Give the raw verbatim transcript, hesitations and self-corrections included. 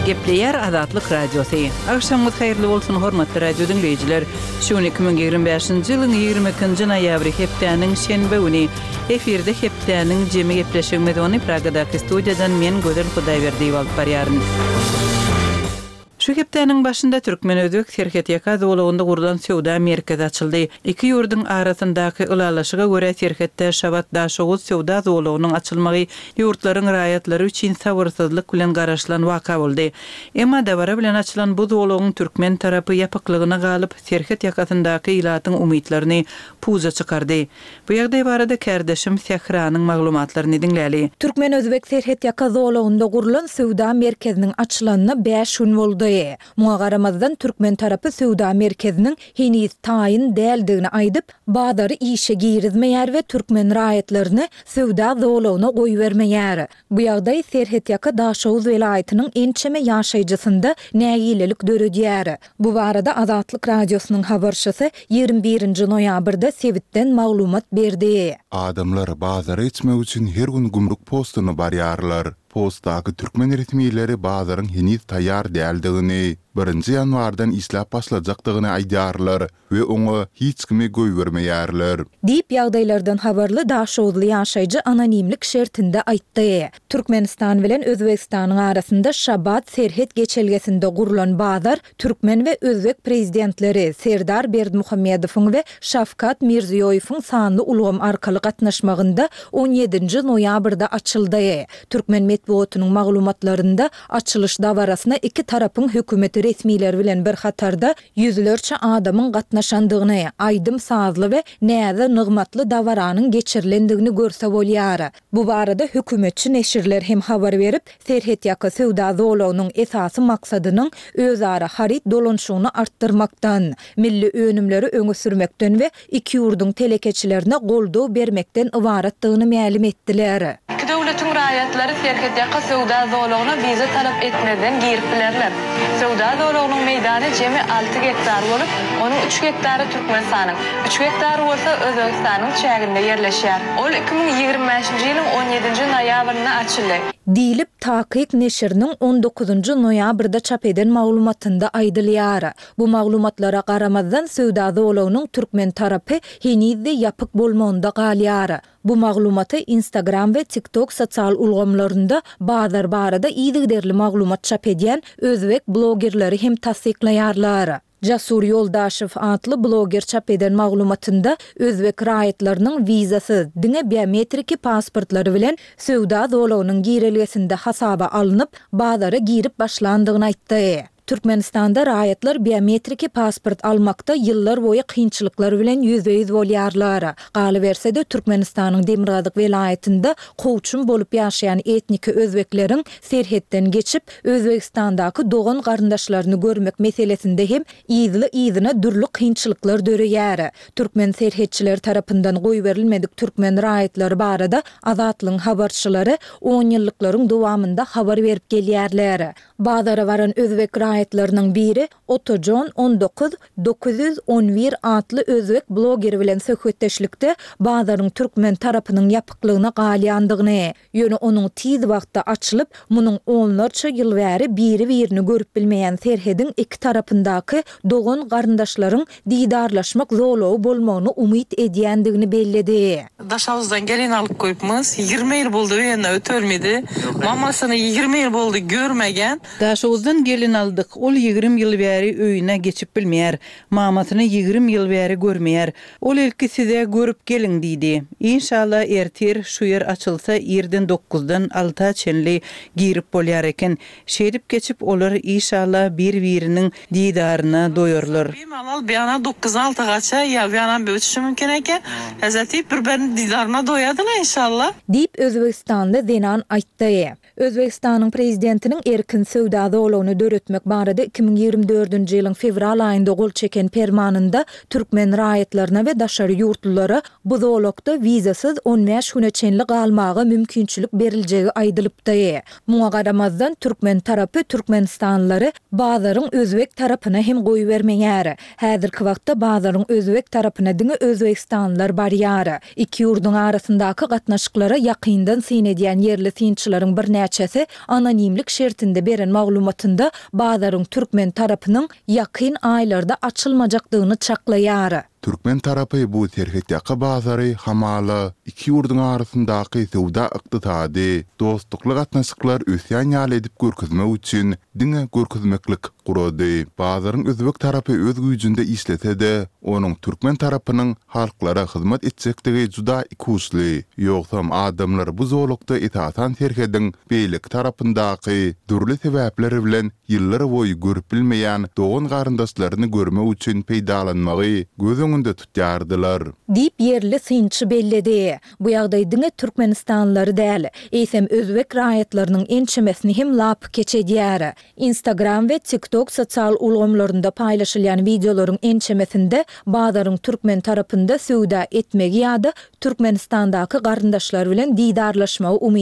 Gepleyer Azatlyk Radiosu. Akşamınız hayırlı bolsun hormatly radio dinleyijiler. Şu iki bin ýygrimi beşinji ýylyň ýygrimi ikinji noýabry hepdeniň şenbe güni efirde hepdeniň jemi gepleşigmedi Pragadaky studiýadan men Gözel Hudaýberdi bolup barýaryn. Şu hepdeniň başynda Türkmen özbek serhetiýaka dowlugynda gurulan sowda merkezi açyldy. Iki ýurduň arasyndaky ulalaşyga görä serhetde Şabat Daşoğuz sowda dowlugynyň açylmagy ýurtlaryň raýatlary üçin sabyrsyzlyk bilen garaşylan waka boldy. Emma dawara bilen açylan bu dowlugyň türkmen tarapy ýapyklygyna galyp serhet ýakasyndaky ilatyň umytlaryny puza çykardy. Bu ýagdaý barada kärdeşim Sehranyň maglumatlaryny dinläli. Türkmen özbek serhetiýaka dowlugynda gurulan sowda merkeziniň açylanyna beş gün boldy. Muňa garamazdan türkmen tarapy sowda merkeziniň heniz taýyn däldigini aýdyp, badary işe girizmeýär we türkmen raýatlaryny sowda dowlugyna goýbermeýär. Bu ýagdaý Serhetýaka Daşoğuz welaýatynyň ençeme ýaşaýjysynda nägilelik döredýär. Bu barada Azatlyk radiosynyň habarçysy ýygrimi birinji noýabrda Sewitden maglumat berdi. Adamlar bazary içmek üçin her gün gumruk postuny barýarlar. Postdaky türkmen resmiýetleri bazaryň heniz taýýar däldigini, birinji ýanwardan islap başlajakdygyny aýdýarlar we oňa hiç kimi goýbermeýärler. Diýip ýagdaýlardan habarly Daşoğuzly ýaşaýjy anonimlik şertinde aýtdy. Türkmenistan bilen Özbekistanyň arasynda Şabat serhet geçelgesinde gurulan bazar türkmen we özbek prezidentleri Serdar Berdimuhammedowyň we Şafkat Mirziýoýewiň sanly ulgam arkaly gatnaşmagynda on ýedinji noýabrda açyldy. Türkmen metbuatynyň maglumatlarynda açylyş dawarasyna iki tarapyň hökümeti resmiýetleri bilen bir hatarda ýüzlerçe adamyň gatnaşandygyny, aýdym sazly we näze nygmatly dawaranyň geçirilendigini görse bolýar. Bu barada hökümetçi neşirler hem habar berip, Serhetýaka sowda dowlugynyň esasy maksadynyň özara harit dolanşygyny artdyrmakdan, milli önümleri öňe sürmekden we iki ýurduň telekeçilerine goldaw bermekden ibaratdygyny ma'lum etdiler. İki dowlatyň raýatlary Serhetýaka sowda dowlugyna viza talap etmeden giripdilerler. Sowda dowlugynyň meýdany jemi alty gektar bolup, onuň üç gektary Türkmenistanyň, üç gektar bolsa Özbegistanyň çäginde ýerleşýär. Ol iki bin ýygrimi beşinji ýylyň on ýedinji noýabryna açyldy. Diýilip Takyk neşiriniň on dokuzunji noýabrda çap eden maglumatynda aýdylýar. Bu maglumatlara garamazdan sowda dowlugynyň türkmen tarapy henizde ýapyk bolmagynda galýar. Bu maglumaty Instagram we TikTok sosial ulgamlarynda bazar barada ýygyderli maglumat çap edýän özbek blogerleri hem tasdiklaýarlar. Jasur Yoldaşew atly bloger çap eden maglumatynda özbek raýatlarynyň vizasy, diňe biometriki pasportlary bilen sowda dowlugynyň girilgesinde hasaba alınıp, bazara girip başlandygyny aýtdy. Türkmenistanda raýatlar biometriki pasport almakda ýyllar boýy kynçylyklar bilen ýüzbeýiz bolýarlar. Galy bersede Türkmenistanyň Demirgazyk welaýatynda gowçun bolup ýaşaýan etniki özbekleriň serhetden geçip Özbegistandaky dogan garyndaşlaryny görmek meselesinde hem ýyzly ýyzyna dürli kynçylyklar döreýär. Türkmen serhetçiler tarapyndan goýberilmedik türkmen raýatlary barada Azatlyň habarçylary on ýyllyklaryň dowamında habar berip gelýärler. Bazara baran özbek raýatlarynyň biri Otojon on dokuz dokuz yüz on bir atly özbek blogeri bilen söhbetdeşlikde bazaryň türkmen tarapynyň ýapyklygyna galýandygyny, ýöne onuň tiz wagtda açylyp, munyň onlarça ýyl bäri biri-birini görüp bilmeýän serhediň iki tarapyndaky dogan garyndaşlaryň diýdarlaşmak zowlagy bolmagyny umyt edýändigini belledi. Daşoğuzdan gelin alıp koyupmuz. ýygrimi ýyl boldy öýüne ötölmedi. Mamasyny ýygrimi ýyl boldy görmegen. Daşoğuzdan gelin aldyk. Ol ýygrimi ýyl bäri öýüne geçip bilmeýär. Mamasyny ýygrimi ýyl bäri görmeýär. Ol ilki size görüp gelin diýdi. İnşallah ertir şu yer açylsa ýerden dokuzdan altıa çenli girip bolýar eken. Şerip geçip olar inşallah bir-biriniň diýdaryna doýarlar. Bemalal beýana dokuz altıgaça ýa beýana ötüşi mümkin eken. Häzeti bir-biriniň diýdaryna doýadylar inşallah. Diýip Özbegistanda Zenan aýtdy. Özbegistanyň prezidentiniň erkin sowda dowlugyny döretmek barada iki bin ýygrimi dördünji ýylyň fevral aýynda gol çeken permanynda türkmen raýatlaryna we daşary ýurtlulara bu zolakda wizasyz on beş güne çenli galmagy mümkinçilik beriljegi aýdylypdy. Muňa garamazdan türkmen tarapy türkmenistanlary bazaryň özbek tarapyna hem goýup bermeýär. Häzirki wagtda bazaryň özbek tarapyna diňe özbekistanlylar barýar. Iki ýurdun arasyndaky gatnaşyklara ýakyndan synedýän yerli synçylaryň bir näçesi anonimlik şertinde beren maglumatynda bazaryň türkmen tarapynyň ýakyn aýlarda açylmajakdygyny çaklaýar. Türkmen tarapy bu terhetdäki bazary hamala iki ýurdun arasyndaky sowda ykdysady, dostlukly gatnaşyklar ösýän ýaly edip görkezmek üçin diňe görkezmeklik kurady. Bazaryň özbek tarapy öz güýjünde işlese-de, onuň türkmen tarapynyň halklara hyzmat etjekdigi juda ikusly. Ýogsam adamlar bu zolukda etaatan terhediň beýlik tarapyndaky durly sebäpleri bilen ýyllar boýy görüp bilmeýän dogan garyndaşlaryny görmek üçin peýdalanmagy göz öňünde tutýardylar. Dip yerli synçy belledi. Bu ýagdaý diňe türkmenistanlary däl, eýsem özbek raýatlarynyň ençemesini hem lap keçedýär. Instagram we TikTok sosial ulgamlarynda paýlaşylýan videolaryň ençemesinde bazaryň türkmen tarapynda söwda etmegi ýa-da Türkmenistandaky garyndaşlar bilen didarlaşmagy